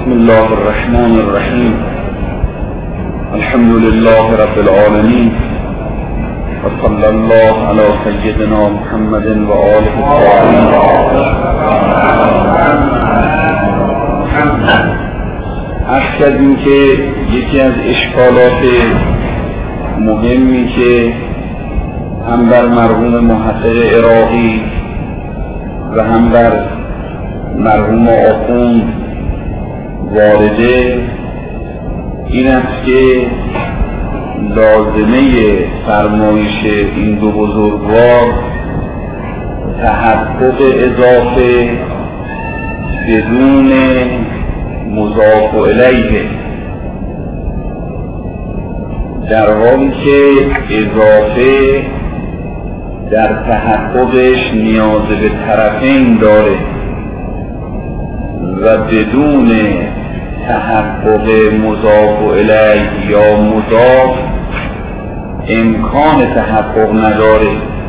بسم الله الرحمن الرحیم. الحمد لله رب العالمین و صلی الله علی سیدنا محمد و آله الطاهرین. عرض کردیم که یکی از اشکالات مهمی که هم بر مرحوم محقق عراقی و هم بر مرحوم آخوند وارده این است که لازمه فرمایش این دو بزرگوار تحقق اضافه بدون مضاف الیه، در حالی که اضافه در تحققش نیاز به طرفین داره و بدون تحقق مضاف الیه یا مضاف امکان تحقق نداره.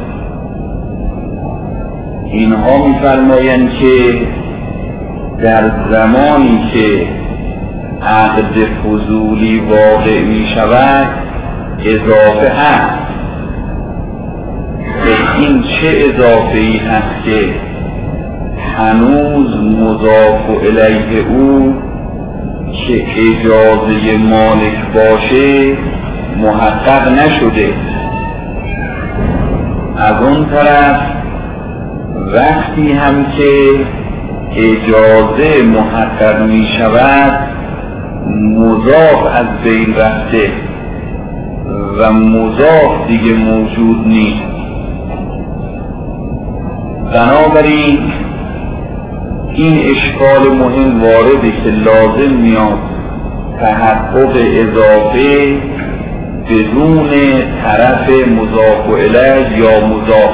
اینها می‌فرمایند که در زمانی که عقد فضولی واقع می شود اضافه هست. این چه اضافه ای هست که هنوز مضاف الیه او که اجازه مالک باشه محقق نشده. از اون طرف وقتی هم که اجازه محقق می شود مضاف از بین رفته و مضاف دیگه موجود نیست. بنابراین این اشکال مهم وارده که لازم میاد تحقق اضافه بدون طرف مضاف الیه یا مضاف.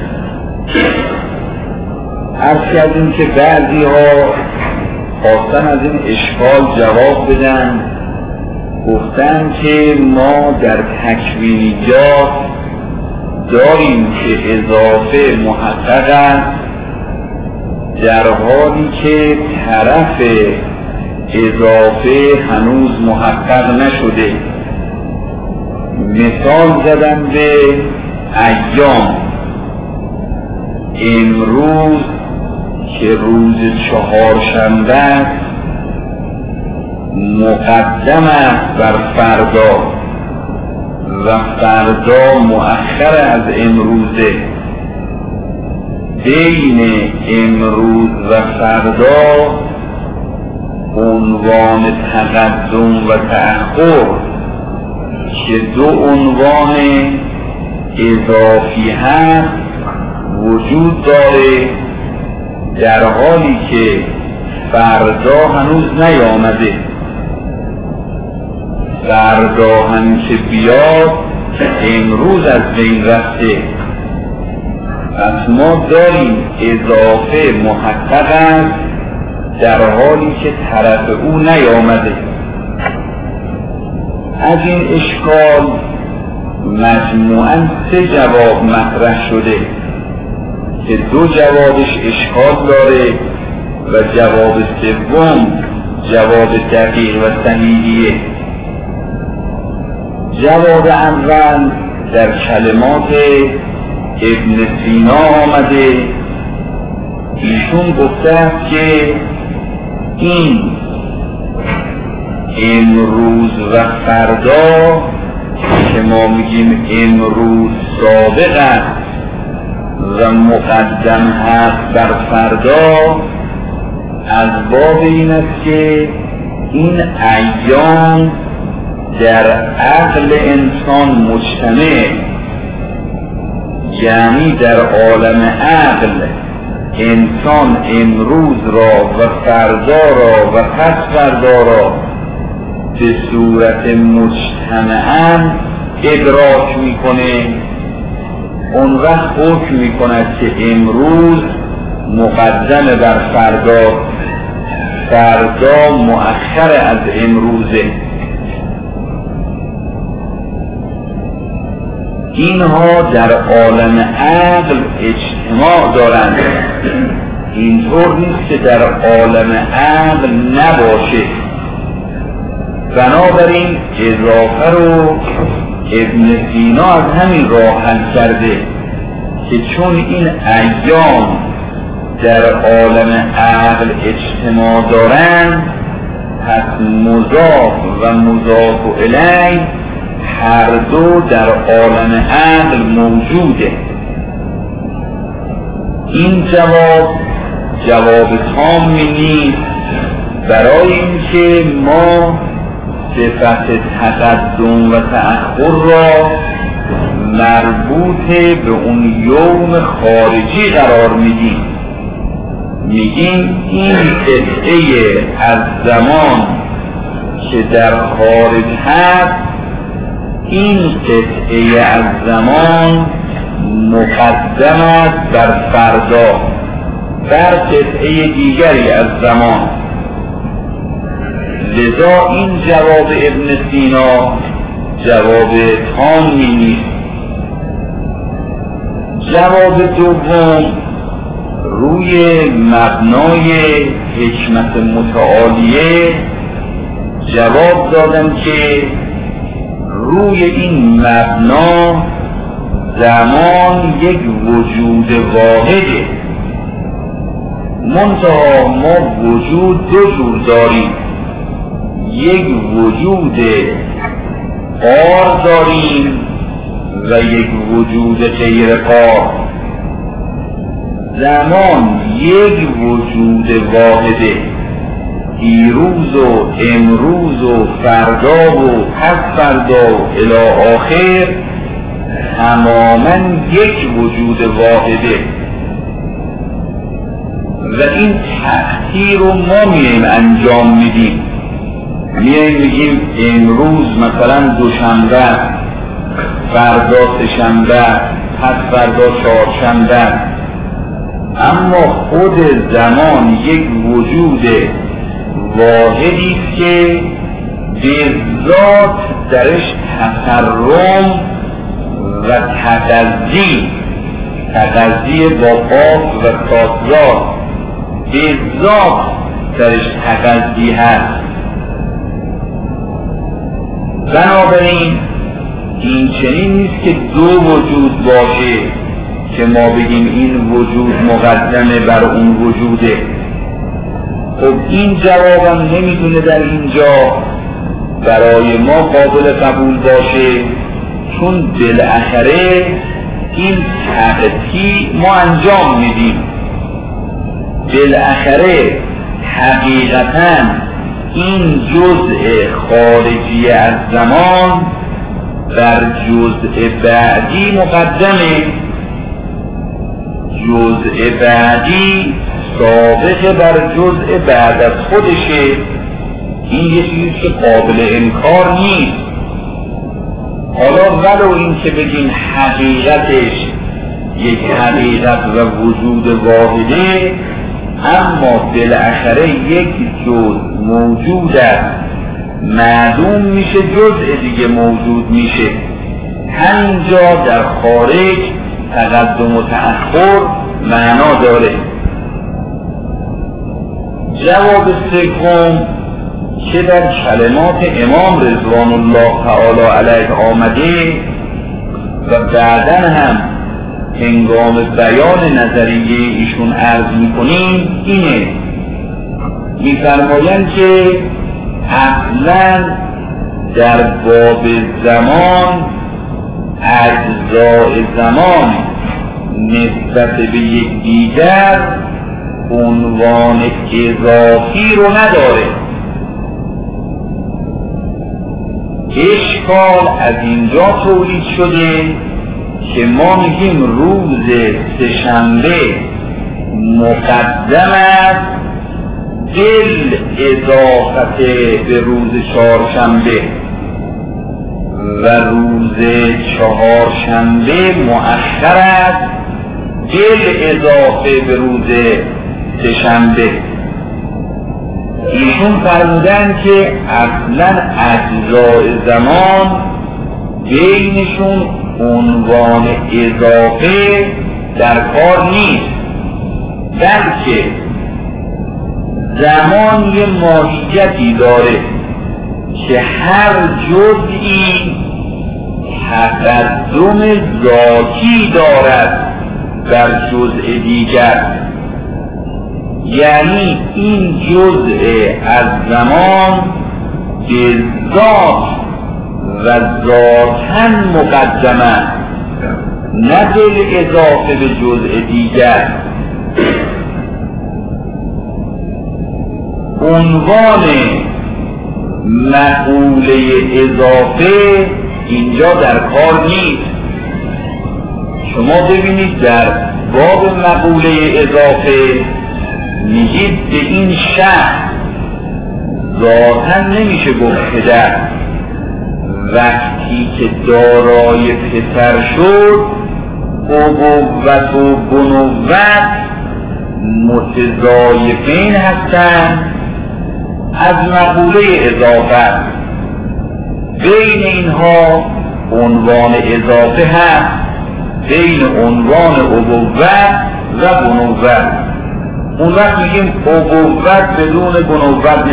عرض کردیم که بعضی ها خواستن از این اشکال جواب بدن، گفتن که ما در تکوینیات داریم که اضافه محقق است در حالی که طرف اضافه هنوز محقق نشده. مثال زدن به ایام. امروز که روز چهارشنبه است مقدم است بر فردا و فردا مؤخر از امروزه. بین امروز و فردا عنوان تقدم و تأخر که دو عنوان اضافی هست وجود داره، در حالی که فردا هنوز نیامده. فردا هم که بیاد امروز از بین رفته. پس ما داریم اضافه محقق است در حالی که طرف او نیامده. از این اشکال مجموعاً 3 جواب مطرح شده که 2 جوابش اشکال داره و جواب سوم جواب دقیق و صحیحیه. جواب اول در کلمات ابن سینا آمده. ایشون گفته است که این امروز و فردا که ما میگیم امروز سابق است و مقدم هست بر فردا، از باب این است که این ایام در عقل انسان مجتمع، یعنی در عالم عقل انسان امروز را و فردا را و پس فردا را به صورت مجتمعاً ادراک میکنه. اون وقت حکم میکند که امروز مقدم بر فردا، فردا مؤخر از امروزه. اینها در عالم عقل اجتماع دارند اینطور نیست که در عالم عقل نباشه. بنابراین اضافه رو ابن سینا از همین راه حل کرده که چون این ایام در عالم عقل اجتماع دارند، پس مضاف و مضاف الیه هر دو در عالم عقل موجوده. این جواب تامی نیست، برای اینکه ما صفت تقدم و تأخر را مربوط به اون یوم خارجی قرار میدیم. میگیم این قطعه از زمان که در خارج هست، این قطعه از زمان مقدم است بر فردا، بر قطعه دیگری از زمان. لذا این جواب ابن سینا جواب تامی نیست. جواب دوم روی مبنای حکمت متعالیه جواب دادن که روی این مبنا زمان یک وجود واحده، منتها ما وجود دو جور داریم. یک وجود قار داریم و یک وجود غیر قار. زمان یک وجود واحده، دیروز و امروز و فردا و پس فردا و الی آخر تماما یک وجود واحده. و این تأثیر رو ما میایم انجام میدیم. میگیم امروز مثلا دوشنبه، فردا سه‌شنبه، پس فردا چهارشنبه. اما خود زمان یک وجود واحدی است که به ذات درش تحرم و تغذی با قاف و تاثرات به ذات درش تغذی هست. بنابراین این چنین نیست که دو وجود باشه که ما بگیم این وجود مقدمه بر اون وجوده. خب این جوابم نمیتونه در اینجا برای ما قابل قبول باشه، چون بالاخره این تقطیع ما انجام میدیم. بالاخره حقیقتاً این جزء خارجی از زمان بر جزء بعدی مقدمه. جزء بعدی سابق بر جزء بعد از خودشه. این یه چیزی که قابل انکار نیست. حالا ولو این که بگیم حقیقتش یک حقیقت و وجود واحده، اما بالاخره یک جزء موجود است، معلوم میشه جزء دیگه موجود میشه. همینجا در خارج تقدم و تأخر معنا داره. جواب سوم که در کلمات امام رضوان الله تعالی علیه آمده و بعداً هم هنگام بیان نظریه ایشون عرض میکنیم، اینه میفرمایند که اصلاً در باب زمان اجزای زمان نسبت به یک دیگر عنوان اضافی رو نداره. اشکال از اینجا تولید شده که ما میگیم روز سه‌شنبه مقدم است دل اضافت به روز چهارشنبه و روز چهارشنبه مؤخر است دل اضافه به روز سه‌شنبه. ایشون فرمودن که اصلا اجزای زمان بینشون عنوان اضافه در کار نیست. بلکه زمان یه ماهیتی داره که هر جزئی تقدم ذاتی دارد در جزء دیگر، یعنی این جزء از زمان به ذات و ذاتاً مقدمه، نه بالاضافه به جزء دیگر. عنوان مقوله اضافه اینجا در کار نیست. شما ببینید در باب مقوله اضافه میگید به این شخص ذاتاً نمیشه گفت پدر، وقتی که دارای پسر شد ابوت و بنوت متضایفین هستند از مقوله اضافه. بین اینها عنوان اضافه هست، بین عنوان ابوت و بنوت. اون وقت میگیم ابوت بدون بنوت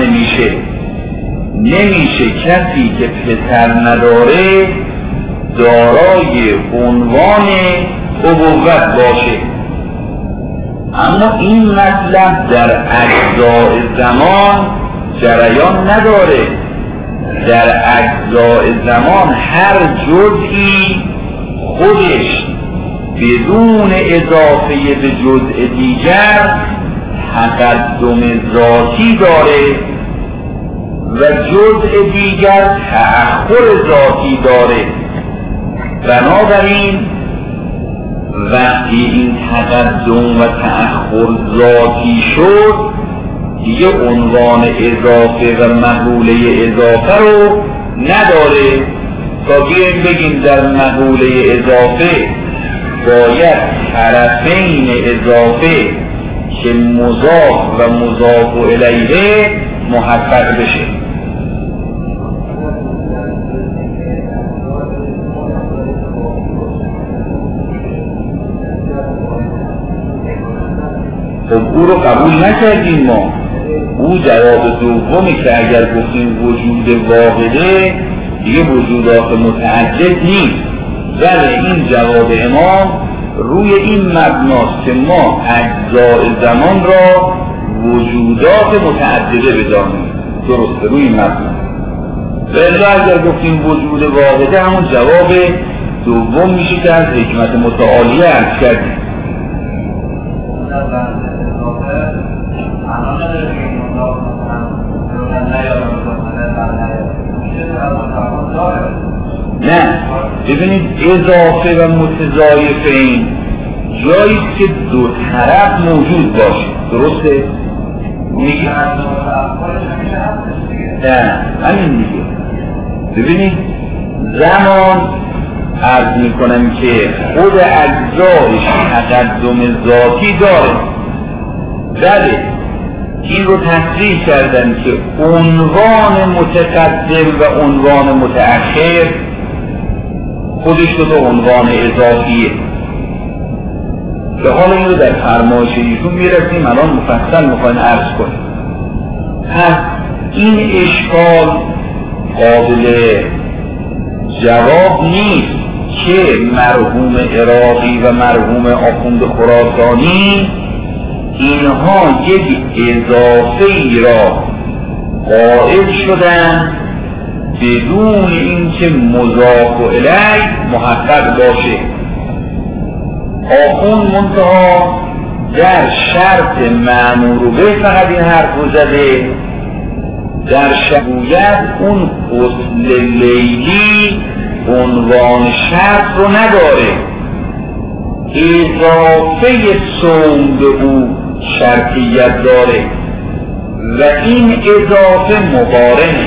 نمیشه کسی که پسر نداره دارای عنوان ابوت باشه. اما این مطلب در اجزاء زمان جریان نداره. در اجزاء زمان هر جزئی خودش بدون اضافه به جزء دیگر تقدم ذاتی داره و جزء دیگر تأخر ذاتی داره. بنابراین وقتی این تقدم و تأخر ذاتی شد دیگه عنوان اضافه و مقوله اضافه رو نداره. تا بیاییم بگیم در مقوله اضافه باید طرفین اضافه که مضاف و مضاف الیه محقق بشه. خب او رو قبول نکردیم ما. او جواب دومی که اگر گفتیم وجود واحده دیگه وجودات متعدد نیست، ولی این جواب امام روی این مبناست که ما اجزاء زمان را وجودات متعدده بدانیم. درسته، روی این مبنا. ولی اگر گفتیم وجود واحده همون جواب دوم میشه که از حکمت متعالیه عرض کردیم. نه، ببینید اضافه و متضایفین جایی که دو طرف موجود باشه. درسته؟ میگه نه همین دیگه. ببینید زمان عرض میکنم که خود اجزایش تقدم ذاتی داره، ولی این رو تصریح کردن که عنوان متقدم و عنوان متأخر خودش دو عنوان اضافیه. به حال این رو در فرمایش ایشون میرسیم، الان مفصل میخواین عرض کنیم. پس این اشکال قابل جواب نیست که مرحوم عراقی و مرحوم آخوند خراسانی اینها یک اضافه ای را قائل شدن بدون اینکه مضاف الیه محقق باشه. آخوند منتها در شرط مأمور به فقط این حرف رو زده، در شبویت اون غسل لیلی عنوان شرط رو نداره، اضافه صوم به او شرطیت داره و این اضافه مقارنه.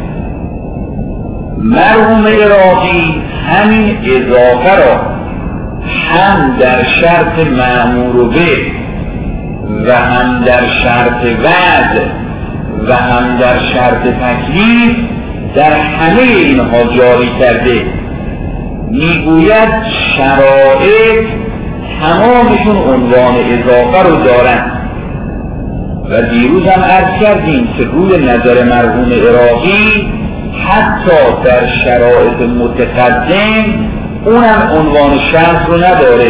مرحوم عراقی همین اضافه را هم در شرط مأمور به و هم در شرط وعد و هم در شرط تکلیف در همه اینها جاری کرده. میگوید شرایط تمامشون عنوان اضافه رو دارن. و دیروز هم عرض کردیم که روی نظر مرحوم عراقی حتی در شرایط متقدم اونم عنوان شرط رو نداره،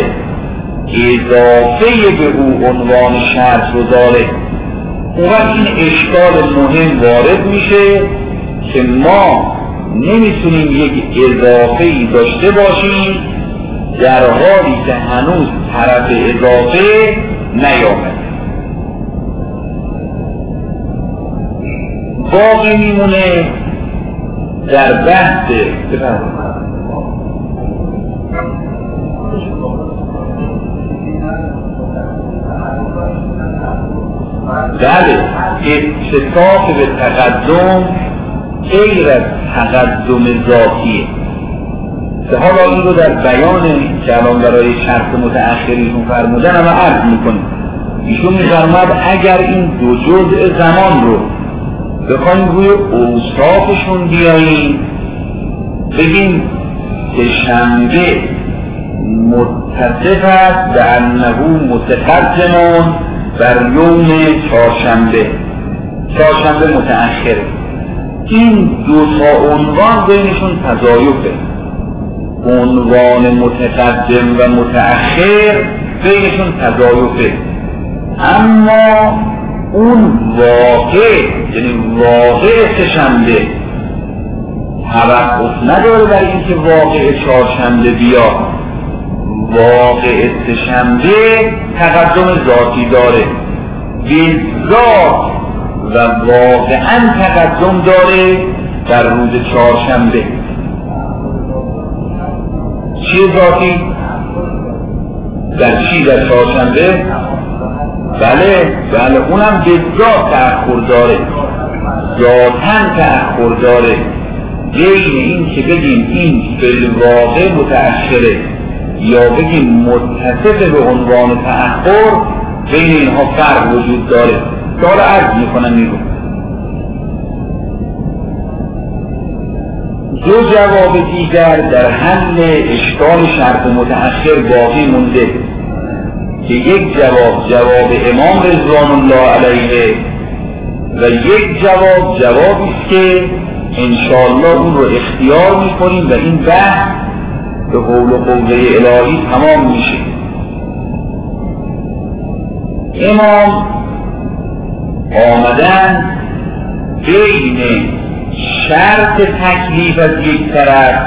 اضافه به او عنوان شرط رو داره. اون وقت این اشکال مهم وارد میشه که ما نمیتونیم یک اضافه‌ای داشته باشیم در حالی که هنوز طرف اضافه نیامده. باقی میمونه در بحث بله اتصاف به تقدم غیر از تقدم ذاتیه که حالا این رو در بیان که الان برای شرط متأخریشون فرمودن اما عرض میکنیم. ایشون میفرماد اگر این دو جزء زمان رو بخوایم روی اوصافشون بیاییم، بگیم که شنبه متصف است به انه متقدمون بر یوم چهارشنبه، چهارشنبه متأخره. این دو تا عنوان بینشون تضایفه، عنوان متقدم و متأخر بینشون تضایفه، اما اون واقع یعنی واقع سه‌شنبه توقف نداره برای اینکه واقع چهارشنبه بیاد. واقع سه‌شنبه تقدم ذاتی داره، بالذات و واقعا تقدم داره در روز چهارشنبه. چی ذاتی؟ در چی؟ در چهارشنبه؟ بله اونم بالذات تأخر داره، ذاتاً تأخر داره. بین این که بگیم این بالواقع متأخره یا بگیم متصف به عنوان تأخر، بین اینها فرق وجود داره. داره عرض میکنم میگم دو جواب دیگر در حل اشکال شرط متأخر باقی مونده که یک جواب امام رضوان الله علیه و یک جوابی است که انشاءالله اون رو اختیار میکنیم و این بحث به قول و قوه الهی تمام میشه. امام آمدن بین شرط تکلیف از یک طرف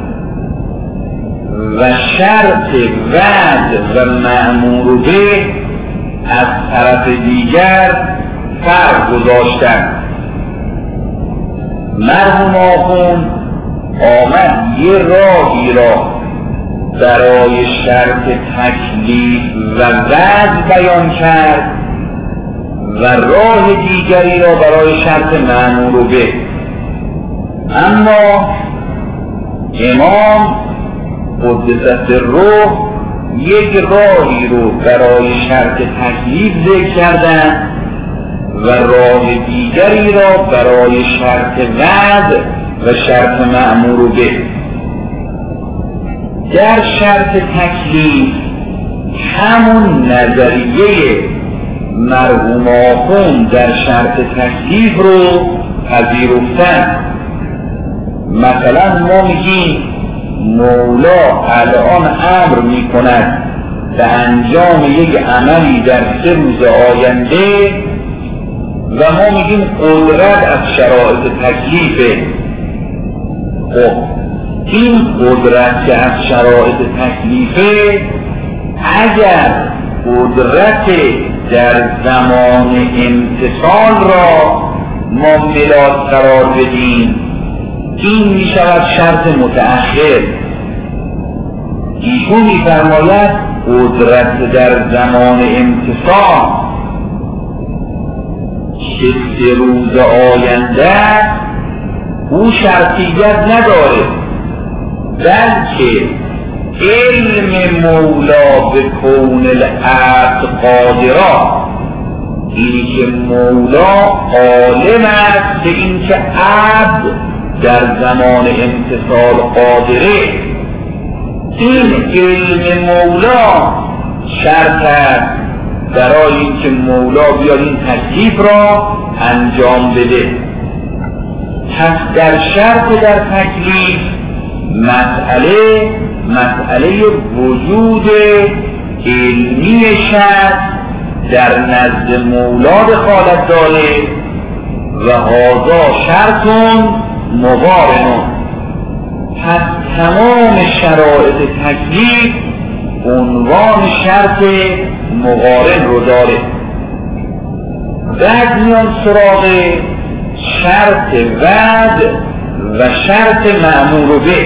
و شرط وعد و مأمور به از طرف دیگر فرق گذاشتن. مرحوم آخوند آمد یه راهی را برای شرط تکلیف و وعد بیان کرد و راه دیگری را برای شرط مأمور به. اما امام قدس الروح یک راهی رو برای شرط تکلیف ذکر کردن و راه دیگری را برای شرط وعد و شرط مأمور به. در شرط تکلیف همون نظریه مرحوم آخوند در شرط تکلیف رو پذیرفتن. مثلا ما میگیم مولا الان امر میکند به انجام یک عملی در 3 روز آینده و ما میگیم قدرت از شرایط تکلیفه. خب این قدرت که از شرایط تکلیفه، اگر قدرت در زمان امتصال را ما ملاک قرار بدیم، این می شود شرط متأخر. ایشون می فرماید قدرت در زمان امتصال که 3 روز آینده او شرطیت نداره، بلکه علم مولا به کون العبد قادرا، اینی که مولا عالم است به این که عبد در زمان امتصال قادره. این علم مولا شرط است برای اینکه مولا بیاد این تکلیف را انجام بده. پس در شرط در تکلیف مسئله وجود علمی شرط در نزد مولا دخالت داره و هذا شرطون مقارنون. پس تمام شرایط تکلیف عنوان شرط مقارن رو داره. بعد میان سراغ شرط وعد و شرط مأمور به.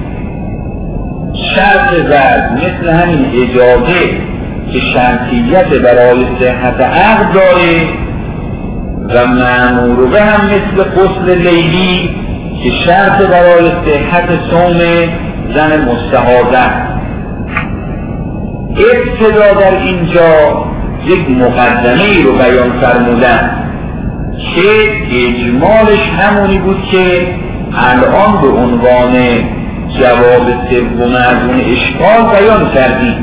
شرط وعد مثل همین اجازه که شرطیت برای صحت عقد داره و مأمور به هم مثل غسل لیلی که شرط برای صحت صوم زن مستحاضه. ابتدا در اینجا یک مقدمه رو بیان فرمودن که اجمالش همونی بود که الان به عنوان جواب سوم از اون اشکال بیان کردیم.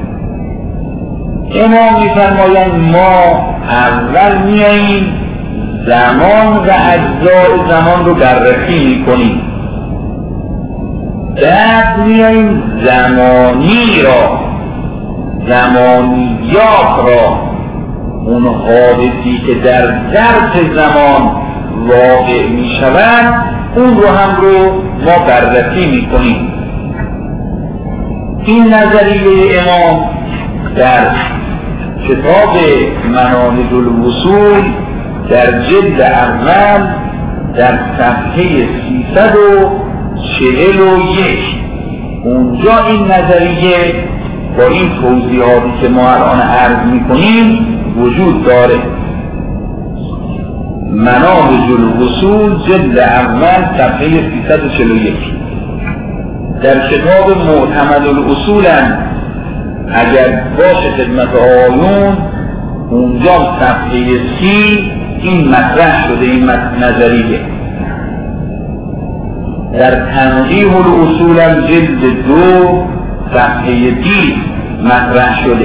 امام می‌فرمایند ما اول میاییم زمان و اجزای زمان رو بررسی میکنیم، بعد میاییم زمانیات را، اون حادثی که در ظرف زمان واقع میشود اون رو ما بررسی میکنیم. این نظریه امام در کتاب مناهج الوصول در جلد اول در صفحه 341 اونجا این نظریه با این توضیحاتی که ما الان عرض میکنیم وجود داره. مناهج الوصول جلد اول صفحه 341. در کتاب معتمد الاصول اگر باشه خدمت آیون اونجا صفحه 30 این مطرح شده. این نظریه در تنقیح الاصول جلد 2 صفحه 20 مطرح شده.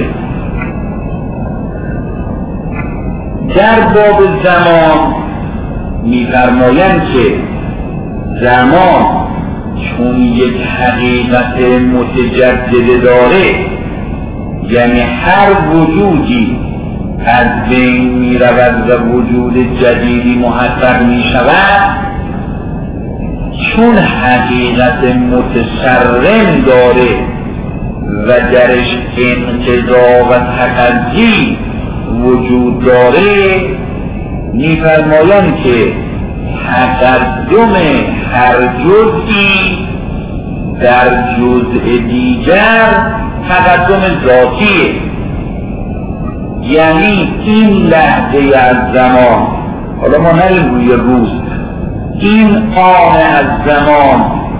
در باب زمان می‌فرمایند که زمان چون یک حقیقت متجدد داره، یعنی هر وجودی از بین می رود و وجود جدیدی محقق می شود، چون حقیقت متسرم داره و درش انقضا و تقضی وجود داره، می فرمایند که تقدم هر جزئی در جزء دیگر تقدم ذاتیه. یعنی این لحظه از زمان، حالا ما نریم روی روز، این آن از زمان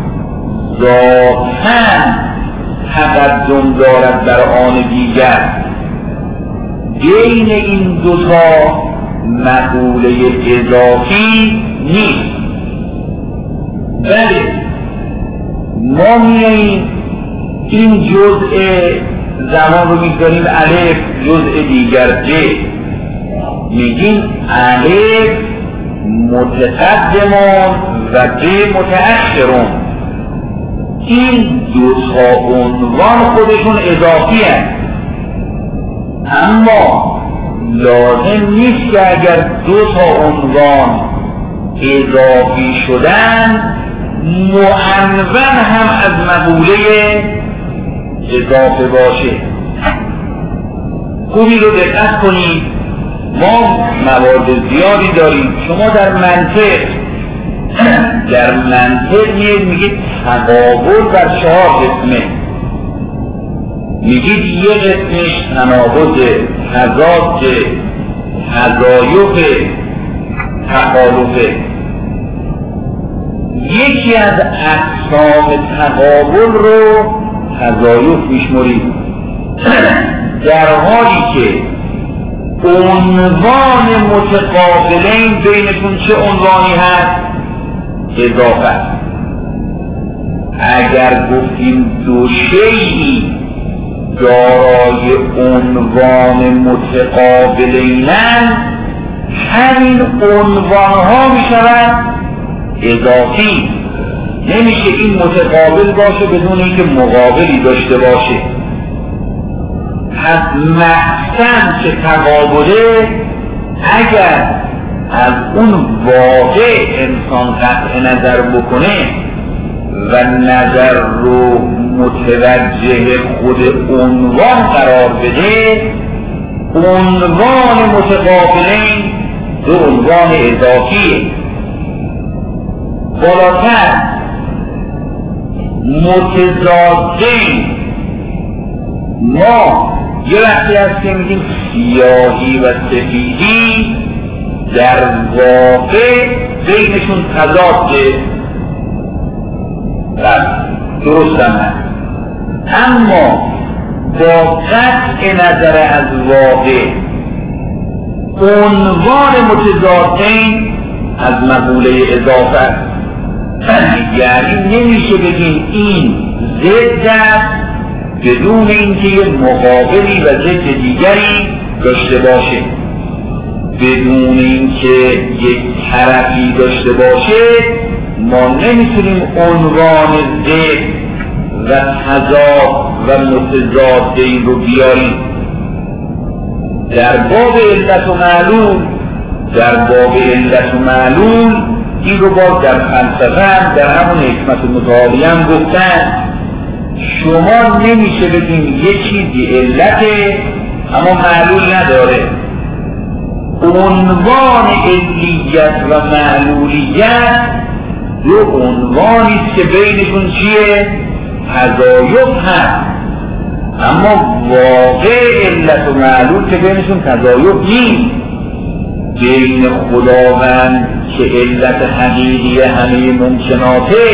ذاتاً تقدم دارد بر آن دیگر. بین این دوتا مقوله اضافی نیست، بله ما میاییم این جزء زمان رو میگذاریم الف، جزء دیگر ج، میگیم الف متقدمون و ج متأخرون. این دو تا عنوان خودشون اضافی هست، اما لازم نیست که اگر دو تا عنوان اضافی شدن معنون هم از مقوله اضافه باشه. خوبی رو دقت کنید، ما موارد زیادی داریم. شما در منطق میگید تقابل بر 4 قسمه. میگید یه قسمش تناقض، تضاد، تضایف، تخالفه. یکی از اقسام تقابل رو تضایف میشمرید، در حالی که عنوان متقابلین بینشون چه عنوانی هست؟ اضافه. اگر گفتیم دو شیئی دارای عنوان متقابلینن، همین عنوانها می شود اضافی. نمیشه این متقابل باشه بدون اینکه مقابلی داشته باشه. پس محسن که تقابله، اگر از اون واقع انسان قطع نظر بکنه و نظر رو متوجه خود عنوان قرار بده، عنوان متقابلین دو عنوان اضافیه. بالاتر متضادین، ما یه وقتی هست که میگیم سیاهی و سفیدی، در واقع بینشون تضاده، درست هم هست. اما با قطع نظر از واقع عنوان متضادین از مقوله اضافه، یعنی نمیشه بگیم این ضد است بدون اینکه یه مقابلی و ضد دیگری داشته باشه، بدون اینکه یک طرفی داشته باشه ما نمیتونیم عنوان ضد و تضاد و متضادین رو بیاریم. در باب علت و معلول، این رو باز در فلسفه در همون حکمت متعالیه هم گفتن، شما نمیشه بگیم یه چیزی علته اما معلول نداره. عنوان علیت و معلولیت دو عنوانیست که بینشون چیه؟ تضایف هست، اما واقع علت و معلول که بینشون تضایف نیست. بین خداوند که علت حقیقی همه ممکناته،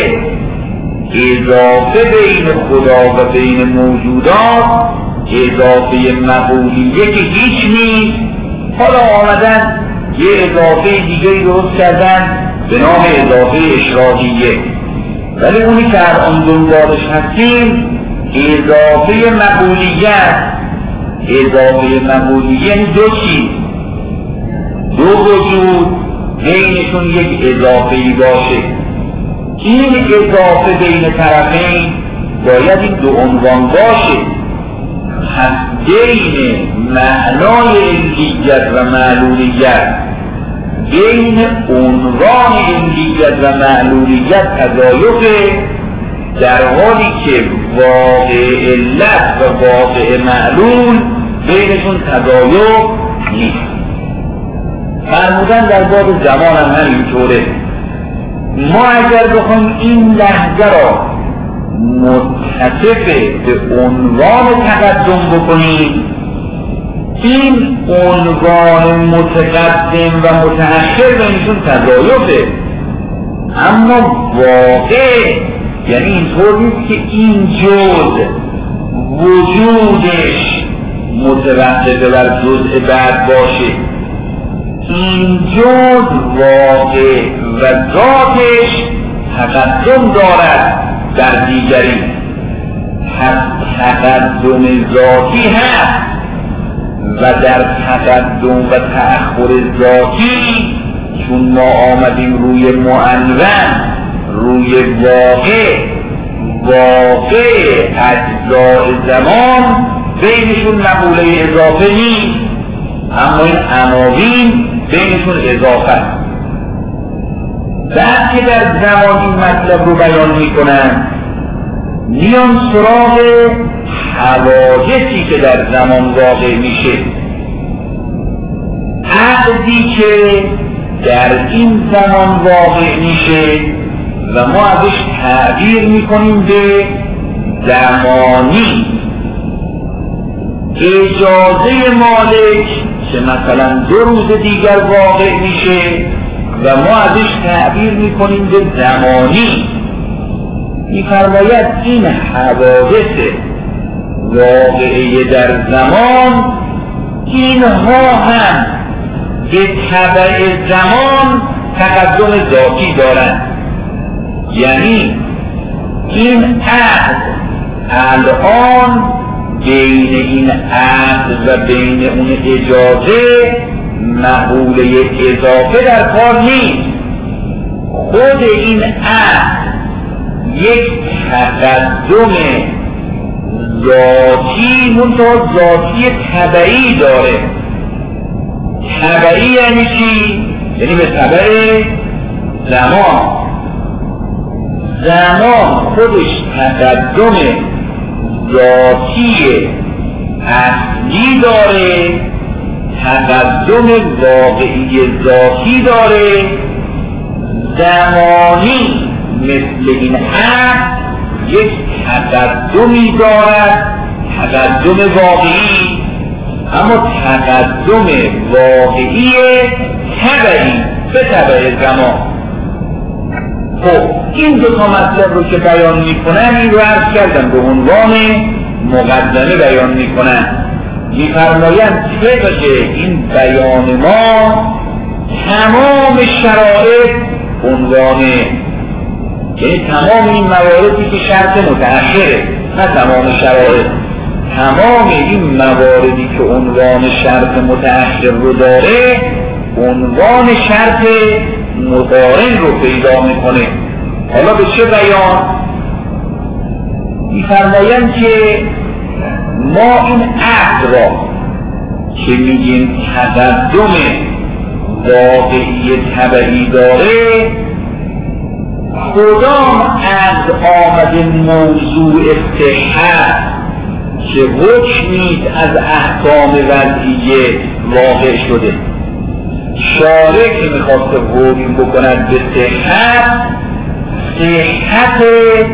اضافه بین خدا و بین موجودات اضافه مقولیه که هیچ نیست. حالا آمدن یه اضافه دیگه درست کردن به نام اضافه اشراقیه، ولی اونی که الان دنبالش هستیم اضافه مقولیه یعنی دو چیز، دو وجود بینشون یک اضافه‌ای باشه. این اضافه بین طرفین باید این دو عنوان باشه. پس بین معنای علیت و معلولیت، بین عنوان علیت و معلولیت تضایفه، در حالی که واقع علت و واقع معلول بینشون تضایف نیست. فرمودن در باب زمان هم همینطوره. ما اگر بخوایم این لحظه را متصف به عنوان تقدم بکنیم، این عنوان متقدم و متأخر بینشون تضایفه، اما واقع یعنی اینطور نیست که این جزء وجودش متوقف بر جزء بعد باشه. این جزء واقع و ذاتش تقدم دارد در دیگری، تقدم ذاتی هست و در تقدم و تأخر ذاتی چون ما آمدیم روی معنون، روی واقع اجزاء زمان بینشون مقوله اضافه نیست، اما این عناوین بینشون اضافه. بعد که در زمان این مطلب رو بیان میکنن میان سراغ حوادثی که در زمان واقع میشه. عقدی که در این زمان واقع میشه و ما ازش تعبیر میکنیم به زمانی. اجازه مالک که مثلا 2 روز دیگر واقع میشه و ما ازش تعبیر میکنیم به زمانی. میفرماید این حوادث واقعه در زمان، اینها هم به تبع زمان تقدم ذاتی دارند. یعنی این عقد الان بین این عقل و بین اون اجازه مقوله اضافه در کار نیست. خود این عقل یک تقدم ذاتی منتها ذاتی طبعی داره. طبعی یعنی چی؟ یعنی به تبع زمان. زمان خودش تقدم ذاتی اصلی داره، تقدم واقعی ذاتی داره. زمانی مثل این عقل یک تقدمی دارد، تقدم واقعی، اما تقدم واقعی طبعی به تبع زمان. خب این دو تا مطلب رو که بیان میکنن، این رو عرض کردم به عنوان مقدمه بیان میکنن. میفرمایند طبق این بیان ما تمام شرایط عنوانه، یعنی تمام این مواردی که شرط متأخره، نه تمام شرایط، تمام این مواردی که عنوان شرط متأخر رو داره عنوان شرط مقارن رو پیدا میکنه. حالا به چه بیان؟ میفرمایند که ما این عقل را که میگیم تقدم واقعی طبعی داره، کدام عقل آمده موضوع صحت که حکمی از احکام وضعیه واقع شده؟ شارع که میخواسته حکم بکند به صحت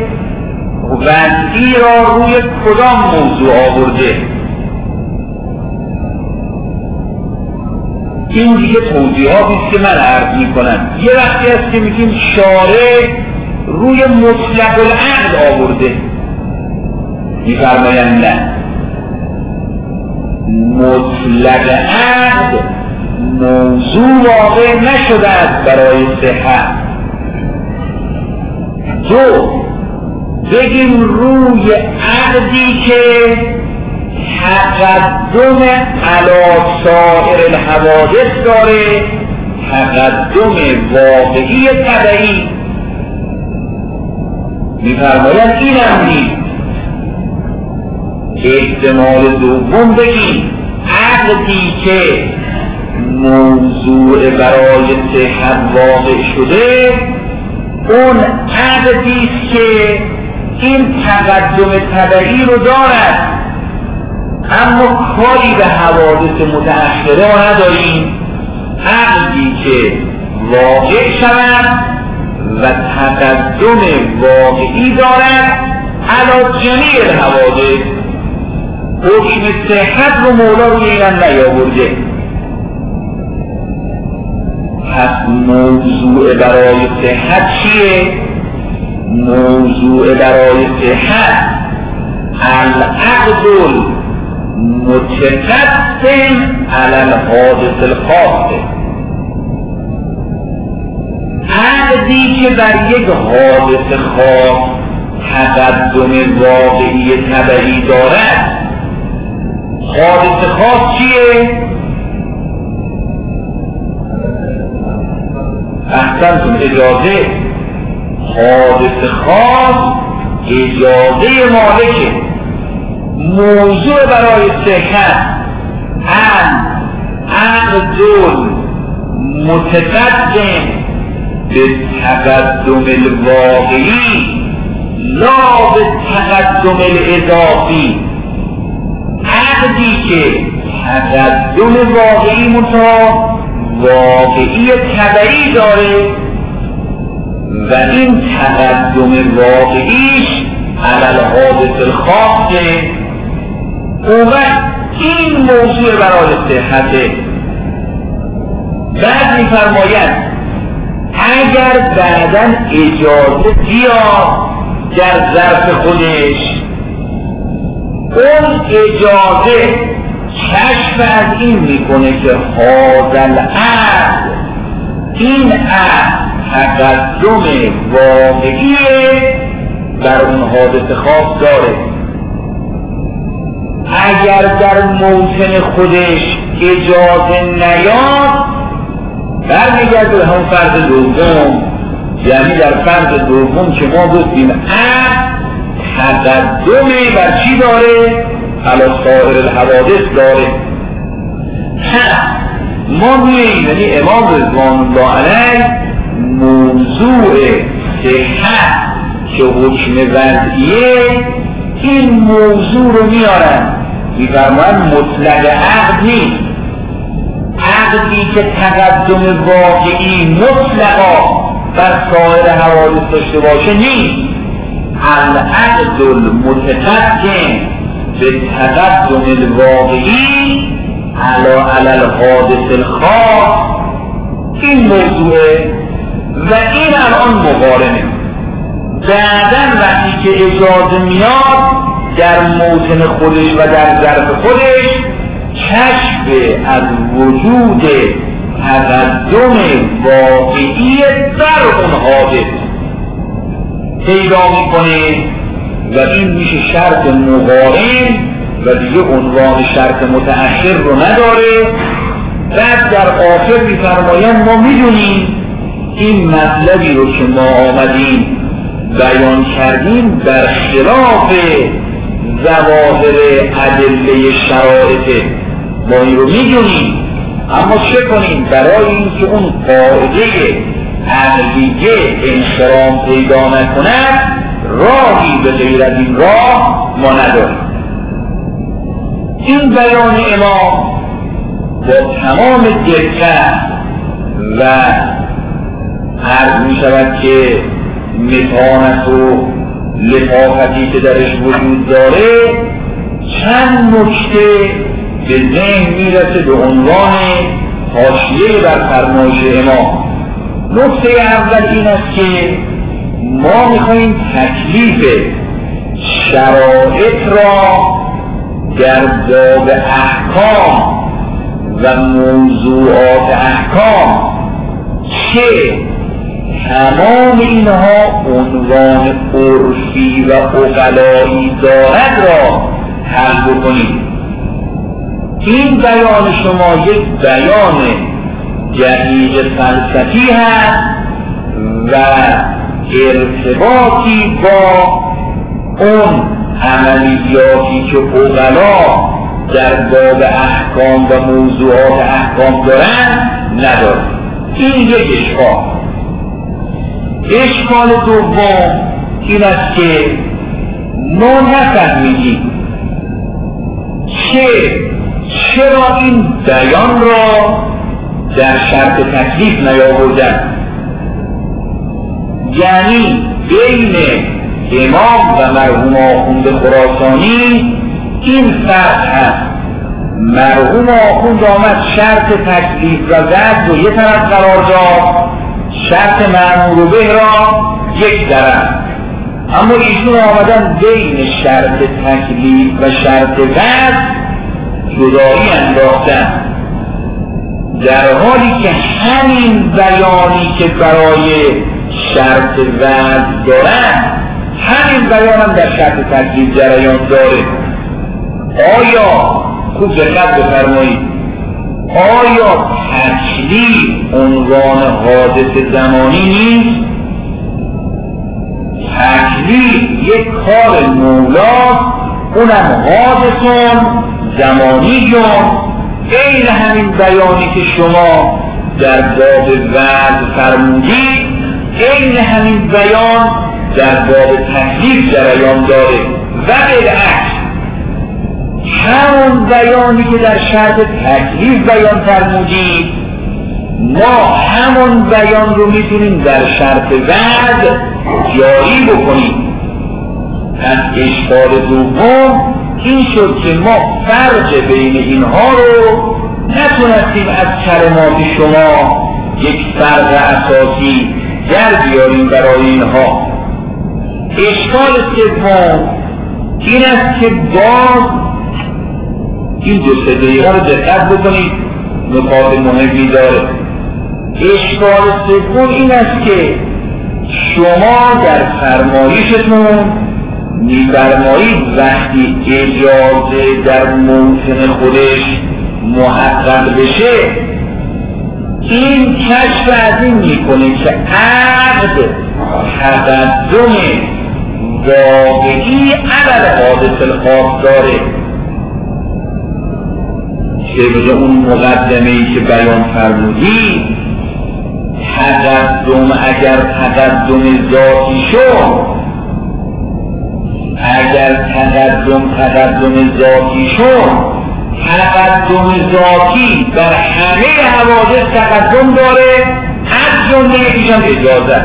وضعی را روی کدام موضوع آورده؟ این دیگه توضیحاتی است که من عرض میکنم. یه وقتی هست که میگیم شارع روی مطلق العقل آورده، میفرمایند نه، مطلق عقل موضوع واقع نشده است برای صحت. دو، بگیم روی عقدی که تقدم علی سایر الحوادث داره، تقدم واقعی طبعی. میفرمایند این هم نیست. احتمال دوم بگیم عقدی که موضوع برای صحت واقع شده، اون عقدی است که این تقدم طبعی رو دارد، اما کاری به حوادث متأخره ما نداریم. عقدی که واقع شود و تقدم واقعی دارد علی جمیع الحوادث. حکم صحت رو مولا روی این نیاورده. پس موضوع برای صحت چیه؟ موضوع برای صحت العقد متقدم علی الحادث الخاصه. عقدی که بر یک حادث خاص تقدم واقعی طبعی دارد. حادث خاص چیه؟ احسنتون، اجازه. حادث خاص اجازه مالکه. موضوع برای صحت عقد متقدم به تقدم الواقعی لا به تقدم الاضافی. عقدی که تقدم واقعی منتها واقعی طبعی داره و این تقدم واقعیش علی الحادث الخاصه، اون وقت این موضوع برای صحته. بعد میفرماید اگر بعداً اجازه بیاد در ظرف خودش، اون اجازه کشف از این میکنه که حاضر عقل، این عقل تقدم واقعی بر اون حادث خاص داره. اگر در موطن خودش اجازه نیاد برمیگرد به همون فرض دوم، یعنی در فرض دوم که ما گفتیم تقدم بر چی داره؟ علی سایر الحوادث داره. ما میگیم یعنی امام رضوان الله علیه موضوع صحت که حکم وضعیه این موضوع رو میارن، میفرمایند مطلق عقد نیست. عقدی که تقدم واقعی مطلقا بر سایر حوادث داشته باشه نیست. العقد المتقدم به تقدم الواقعی علی الحادث الخاص این موضوعه و این الان مقارنه. بعداً وقتی که اجازه میاد در موطن خودش و در ظرف خودش کشف از وجود تقدم واقعی در اون حادث پیدا میکنه و این میشه شرط مقارن و دیگه عنوان شرط متأخر رو نداره. بعد در آخر میفرمایند ما میدونیم این مطلبی رو که ما آمدیم بیان کردیم در خلاف ظواهر ادله شرایط، ما این رو میدونیم، اما چه کنیم؟ برای اینکه اون قاعده عقلیه انحرام پیدا نکند راهی به غیر از این راه ما نداریم. این بیان امام با تمام دقت و عرض می شود که متانت و لطافتی که درش وجود داره چند نکته به ذهن میرسه به عنوان حاشیه بر فرمایش امام. نکته اول این است که ما میخواییم تکلیف شرایط را در باب احکام و موضوعات احکام که تمام اینها عنوان عرفی و عقلایی دارد را حل بکنیم. این بیان شما یک بیان دقیق فلسفی هست و ارتباطی با اون عملیاتی که عقلا در باب احکام و موضوعات احکام دارن نداره. این یک اشکال. اشکال دوم این است که ما نفهمیدیم که چرا این بیان را در شرط تکلیف نیاوردن. یعنی بین امام و مرحوم آخوند خراسانی این فرق هست. مرحوم آخوند آمد شرط تکلیف و وضع رو یک طرف قرار داد، شرط مأمور به را یک طرف، اما ایشون آمدن بین شرط تکلیف و شرط وضع جدایی انداختن، در حالی که همین بیانی که برای شرط وضع دارن همین بیان هم در شرط تکلیف جریان داره. آیا خوب دقت بفرمایید، آیا تکلیف عنوان حادث زمانی نیست؟ تکلیف یک کار مولاست، اونم حادثون زمانیون. این همین بیانی که شما در باب وضع فرمودید این همین بیان در باب تکلیف جریان داره و بالعکس همون بیانی که در شرط تکلیف بیان فرمودید ما همون بیان رو میتونیم در شرط وضع جاری بکنیم. پس اشکال دوم این شد که ما فرق بین اینها رو نتونستیم از کلمات شما یک فرق اساسی در بیاریم برای اینها. اشکال سوم این است که باز این دو سه دقیقه رو دقت بکنید، نکات مهمی داره. اشکال سوم این است که شما در فرمایشتون می‌فرمایید وقتی اجازه در موطن خودش محقق بشه، این کشف از این میکنه که عقد تقدم واقعی عمل حادث الخاص داره، طبق اون مقدمه‌ای که بیان فرمودید. تقدم اگر تقدم ذاتی شد، اگر تقدم ذاتی شد، تقدم ذاتی در همه حوادث تقدم داره، از جمله یکیشان اجازه.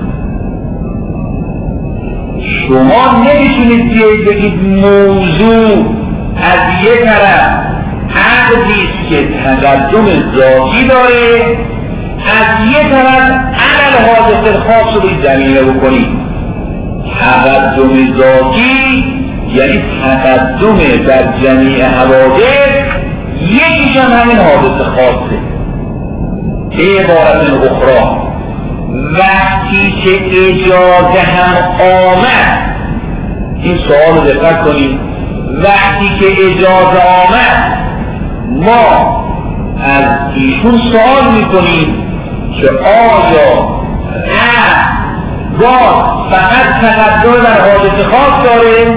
شما نمیتونید بیایید بگید موضوع از یک طرف عقدی است که تقدم ذاتی داره، از یک طرف عمل حادث خاص رو به زمینه بکنید. تقدم ذاتی یعنی تقدم در جمیع حوادث، یکیشان همین حادث خاصه. به عبارت اخرى، وقتی که اجازه هم آمد، این سوال رو دقت کنید، وقتی که اجازه آمد ما از ایشون سوال میکنیم که آیا باز فقط تقدم در حادث خاص داره؟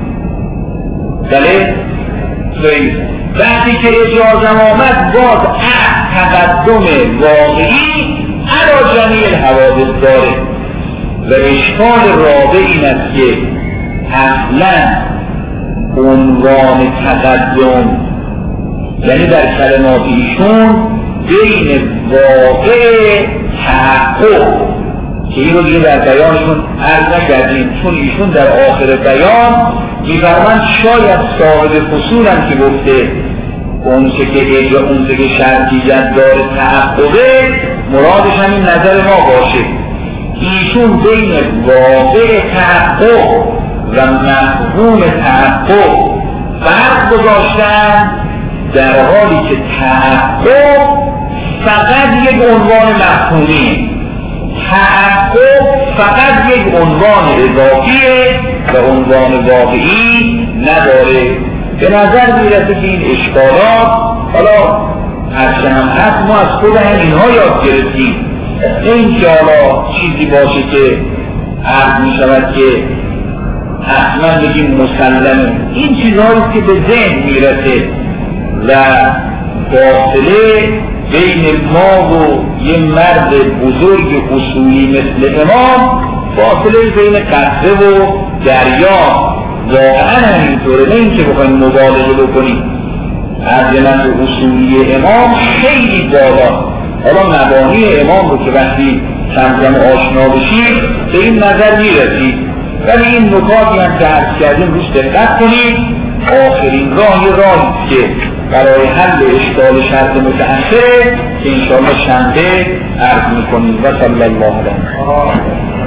بله؟ وقتی که اجازه آمد باز تقدم واقعی علی جمیع الحوادث داره. و اشکال رابع این است که اصلا عنوان تقدم، یعنی در کلمات ایشون بین واقع تحقق، که این رو دیگه در بیانشون عرض نکردیم، چون ایشون در آخر بیان می‌فرمایند شاید صاحب فصول هم که گفته اون چه که شرطیت داره تحققه، مرادش همین نظر ما باشه. ایشون بین واقع تحقق و مفهوم تحقق فرق گذاشتن، در حالی که تحقق فقط یک عنوان مفهومی، تحقق فقط یک عنوان اضافیه و عنوان واقعی نداره. به نظر میرسه که این اشکالات، حالا هرچه هم هست ما از خود اینها یاد گرفتیم، این که حالا چیزی باشه که عرض میشود که اصلا بگیم مسلمه، این چیزهایی که به ذهن میرسه و فاصله بین ما و یه مرد بزرگ اصولی مثل امام، فاصله بین قطره و دریا واقعا همینطوره، نه اینکه بخوایم مبالغه بکنیم. عظمت اصولی امام خیلی بالا. حالا مبانی امام رو که وقتی کم آشنا بشید به این نظر میرسید، ولی این نکاتی هم که عرض کردیم روش دقت کنید. آخرین راهی که برای حل اشکال شرط متأخره که انشاءالله شنبه عرض میکنیم. و صلی الله علیه